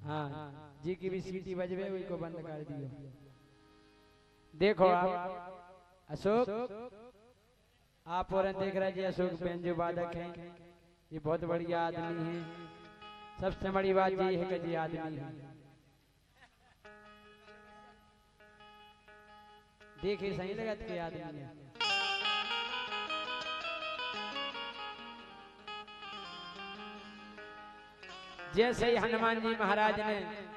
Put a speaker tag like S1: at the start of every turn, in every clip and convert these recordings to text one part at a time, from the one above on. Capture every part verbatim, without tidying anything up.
S1: हाँ जी की भी सीटी बजवे वही को बंद कर दियो। देखो आप अशोक, आप और देख रहे जी अशोक बेंजो वादक हैं, ये बहुत बढ़िया आदमी है। सबसे बड़ी बात ये है कि ये आदमी है, देखिए सही लगत के आदमी है। जैसे ही हनुमान जी महाराज ने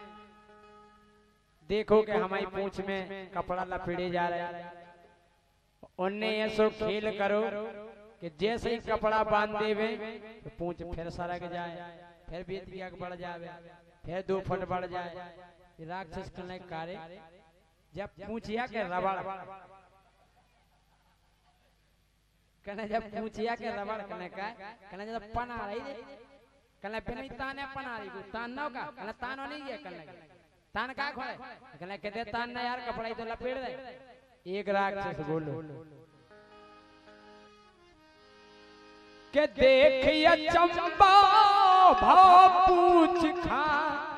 S1: देखो कि हमारी पूंछ में कपड़ा लपेड़े जा रहा है, उनने ऐसो खेल करो कि जैसे ही कपड़ा बांध देवे तो पूंछ फिर सरक जाए, फिर बेतिया बढ़ जाए, फिर दो फुट बढ़ जाए। राक्षस कने कार्य जब पूछिया के रबड़ कने जब पूछिया के रबड़ कने का कने जब पना रही दे कने पे नहीं ताने पना रही को तान ना का कने तानो नहीं है कने तान का खोले कने कहते तान ना यार कपड़ा ही तो लपेट दे। एक राक्षस बोलो के देखिए चंपा भाव पूछ खा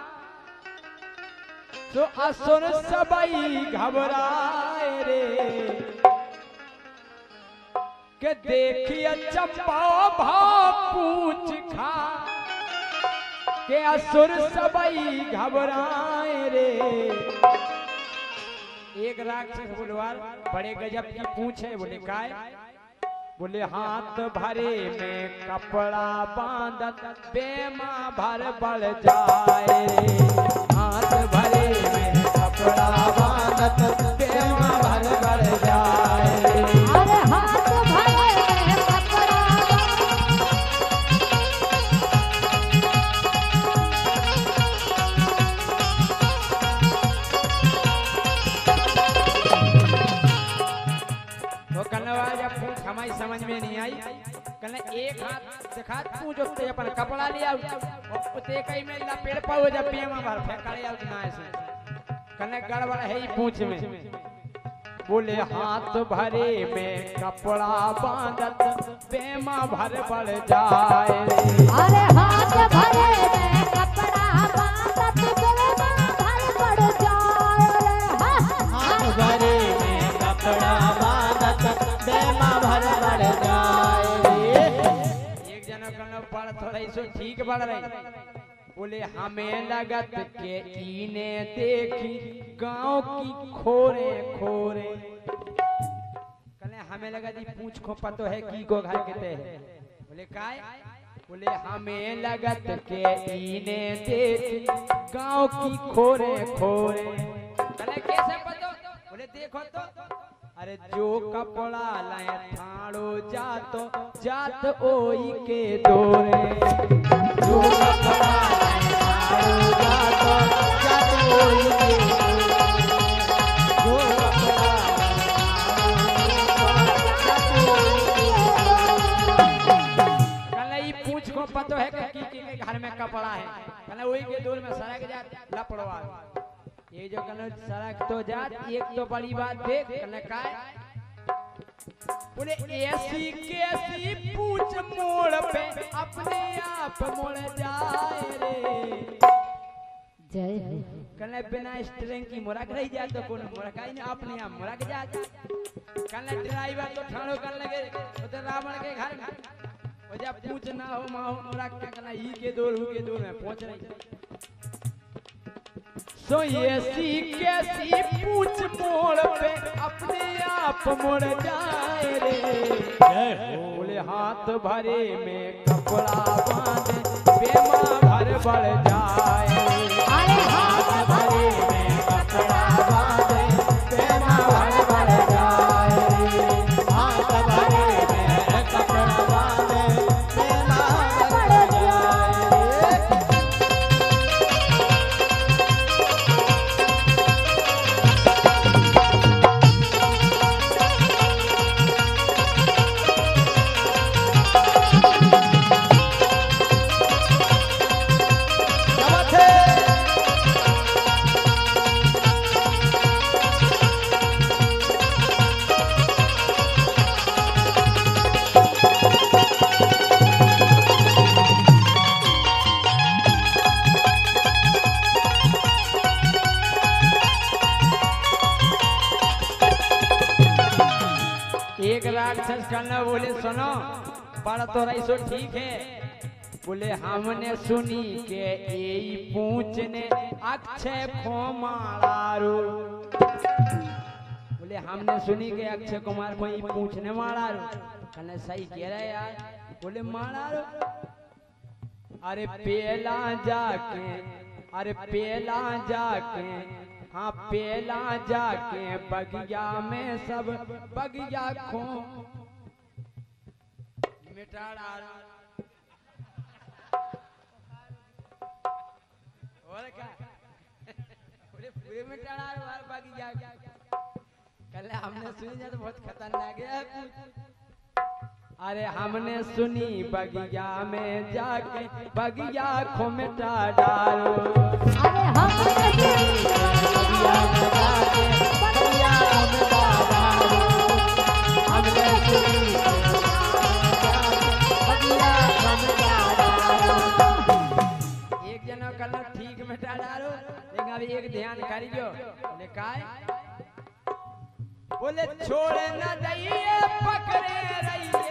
S1: तो असुर सबई घबराए रे, के देखिए चंपा भाव पूछ खा के असुर सबई घबराए रे। एक राक्षस बोलवार बड़े गजब की पूछ है, बोले काय, बोले हाथ भरे में कपड़ा बांधत बेमा भर बढ़ जाए रे, हाथ भरे में कपड़ा बांधत बेमा भर बढ़ जाए रे।
S2: अरे हाथ भरे में कपड़ा
S1: तो कन्नवा जब पूछ हमारी समझ में नहीं आई, कन्ने एक हाथ दिखा पूछ उससे अपन कपड़ा लिया और उते कई में लपेट पाओ जब पेमा भर फेंकाले आउ ना ऐसे कन्ने गड़बड़ है ही पूछ में। बोले हाथ भरे में कपड़ा बांधत पेमा भर बढ़ जाए रे।
S2: अरे हाथ भरे में कपड़ा बांधत बेमा भर बढ़ जाए रे,
S3: हाथ भरे में कपड़ा बांधत बेमा भर बढ़ जाए रे।
S1: एक जना कन्ने पढ़ थोड़ा इसो ठीक बढ़ रही, बोले हमें लगत के इने देखी गांव की खोरे खोरे, कने हमें लगा दी पूछ खो पतो है की को घर के ते, बोले काय, बोले हमें लगत के इने देखी गांव की खोरे खोरे, कने कैसे पतो, बोले देखो तो, अरे जो कपड़ा लाए थाड़ो जातो जात ओई के दोरे, जो कपड़ा लाए थाड़ो जातो जात ओई के दोरे, जो कपड़ा कल ई पूछ को पतो है कि के घर में कपड़ा है, कल ओई के दोर में सरक जात लपड़वा, ये जो कल सरक तो जात एक तो बड़ी बात देख कल काय, बोले ऐसी कैसी पूछ मोड़ पे अपने आप मुड़ जाए रे।
S2: जय हो।
S1: कल बिना स्ट्रिंग की मुरक रही जाए तो कौन मुरका ही नहीं, अपने आप मुरक जाता। कल ड्राइवर तो ठाणो कर लगे तो रावण के घर में, और जब पूछ ना हो माहो मुरक के कल ही के दूर हो के दूर में पहुंच रही। सो ऐसी कैसी पूछ मोड़ पे अपने आप मुड़ जाए रे, बोले हाथ भरे में कपड़ा बांधे बेमा भर बढ़ जाए रे।
S2: अरे हाथ
S1: भरे में कपड़ा बांधे बेमा भर बढ़ जाए रे, हाथ भरे में कपड़ा बांधे बेमा भर बढ़ जाए रे।
S3: नमस्कार।
S1: कहना बोले सुनो पढ़ तो रही सो ठीक है। बोले हमने सुनी के यही पूछने अक्षय कुमार। बोले हमने सुनी के अक्षय कुमार को ही पूछने मारा। कहने सही कह रहे यार। बोले मारा अरे पेला जाके अरे पेला जाके हाँ पेला जाके बगिया में सब बगिया खो मिटा डाला। और क्या पूरे पूरे मिटा डाला बगिया। कल हमने सुनी जा तो बहुत खतरनाक है। अरे हमने सुनी बगिया में जाके बगिया खो मिटा डालो।
S2: अरे हमने सुनी
S3: बगिया में जाके बगिया को मिटा डालो। हमने सुनी बगिया को मिटा डालो।
S1: एक जना कल ठीक मिटा डालो लेकिन अभी एक ध्यान करियो। बोले काय बोले छोड़ न दइए पकड़े रहिए।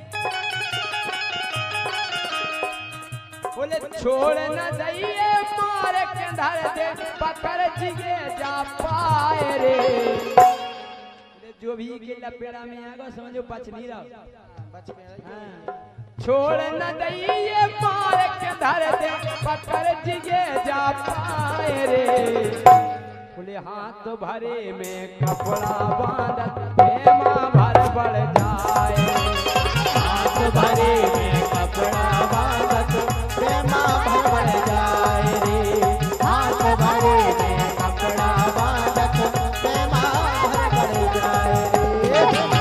S1: बोले छोड़ न दइए मार के धर दे पकड़ जिगे जा पाए रे। बोले जो भी के लपेड़ा में आगो समझो बच नहीं रहा। हाँ। छोड़ न दइए मार के धर दे पकड़ जिगे जा पाए रे। बोले हाथ भरे में कपड़ा बांधत प्रेमा भर बढ़ जाए।
S3: हाथ भरे में कपड़ा बांधत प्रेमा भर बढ़ जाए रे। हाथ भरे में कपड़ा बांधत प्रेमा भर बढ़ जाए रे।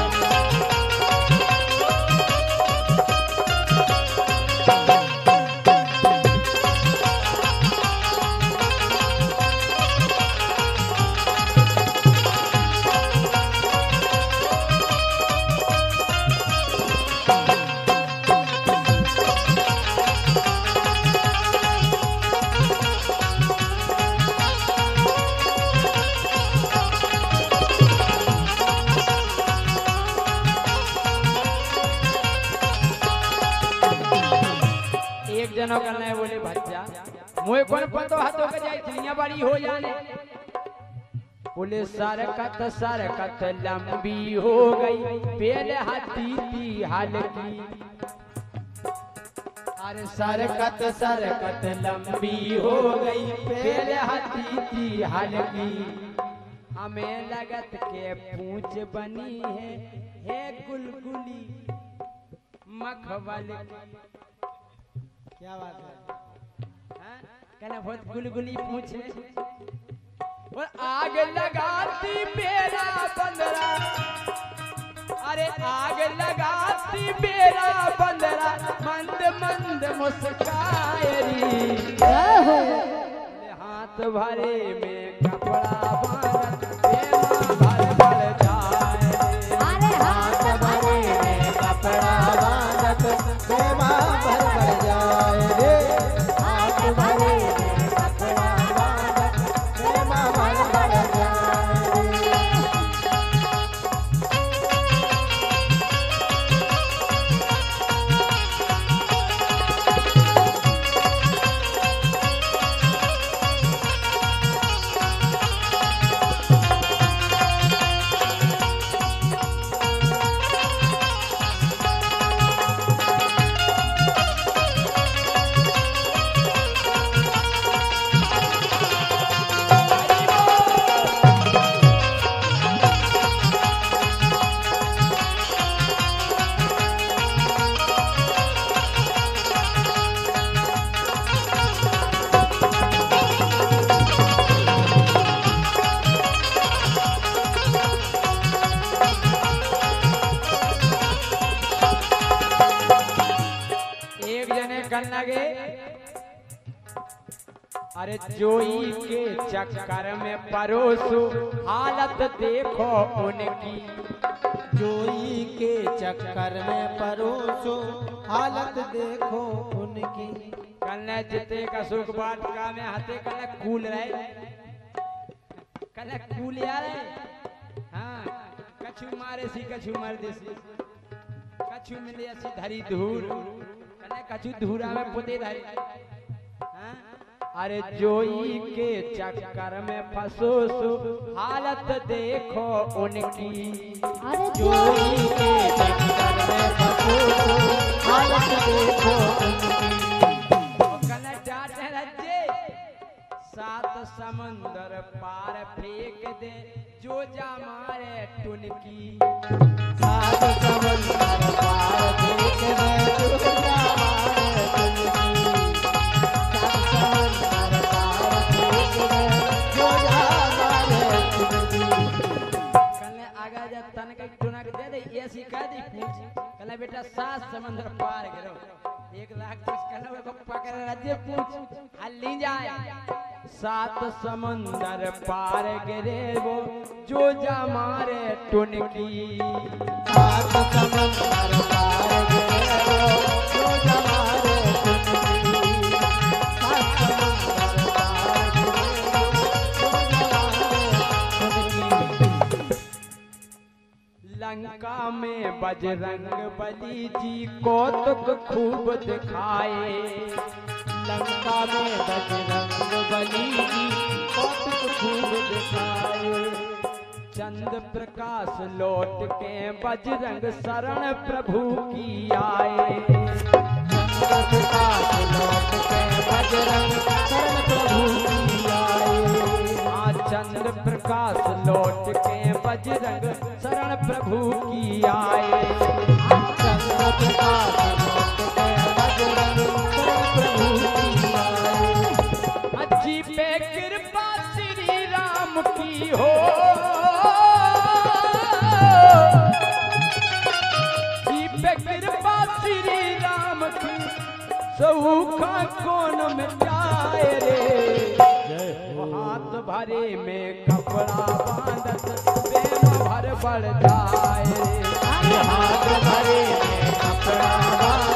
S1: जनो करना है। बोले भज्जा मोए कौन पतो हाथों के जाई दुनिया बड़ी हो जाने। बोले सरकत सरकत लंबी हो गई पेल हाथी की हल्की। अरे सरकत सरकत लंबी हो गई पेल हाथी की हल्की। हमें लगत के पूंछ बनी है हे गुलगुली मखमल। क्या बात है? हाँ? कहना बहुत गुलगुली पूछ है। और आग लगाती मेरा बंदरा। अरे आग लगाती मेरा बंदरा मंद मंद मुस्काएरी। हाथ भरे में कपड़ा बांधत प्रेमा भर बढ़ जाए।
S2: अरे हाथ
S3: भरे में कपड़ा बांधत प्रेमा भर बढ़ जाए रे। हाथ भरे में कपड़ा बांधत प्रेमा भर बढ़ जाए रे।
S1: लगे। अरे जोई के चक्कर में परोसो हालत देखो उनकी,
S3: जोई के चक्कर में परोसो हालत देखो उनकी।
S1: कल जिते का सुख बाट का में हाथे कल कूल रहे, कल कूल यार हाँ कछु मारे सी कछु मार देसी कछु मिले ऐसी धरी धूर कने कछु धूरा में पुते धरी हाँ? अरे जोई के चक्कर में फंसो सो हालत देखो उनकी
S2: अरे
S3: जोई के चक्कर में फंसो हालत देखो
S1: कने डांटे रज्जे सात समंदर पार फेंक दे जो जा मारे टुनकी
S3: सात समंदर पार फेंक दे जो जा मारे टुनकी सात समंदर पार फेंक दे जो जा मारे टुनकी
S1: कने आगा जा तन के टुनक दे दे ये सिखा दी पूछ कने बेटा सात समंदर पार गिरो एक लाख कुछ कने को पकड़ राज्य पूछ हल्ली जाए सात समंदर पार गिरे वो जो जा मारे टुनकी
S3: सात समंदर पार गिरे वो जो जा मारे टुनकी सात समंदर पार गिरे वो जो जा मारे टुनकी
S1: लंका में बजरंग बली जी कौतुक खूब दिखाए
S3: लंका में बजरंग बली जी कौतुक खूब दिखाए
S1: चंद प्रकाश लौट के बजरंग शरण प्रभु की आए
S3: चंद्र प्रकाश लौट के बजरंग शरण प्रभु की आए
S1: हाँ चंद्र प्रकाश लौट के बजरंग शरण प्रभु की आए
S3: चंद्र प्रकाश लौट के बजरंग शरण प्रभु की आए
S1: अच्छी पे कृपा श्री राम की हो जी पे कृपा श्री राम की सऊखा कौन में जाए रे हाथ भरे में कपड़ा बांधत प्रेम भर बढ़ जाए रे
S3: हाथ भरे में कपड़ा